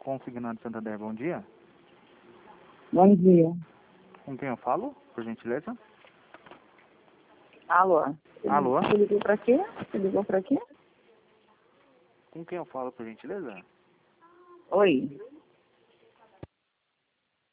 Consignado Santander, bom dia. Bom dia. Com quem eu falo, por gentileza? Alô? Alô? Você ligou pra quê? Você ligou pra quê? Com quem eu falo, por gentileza? Oi.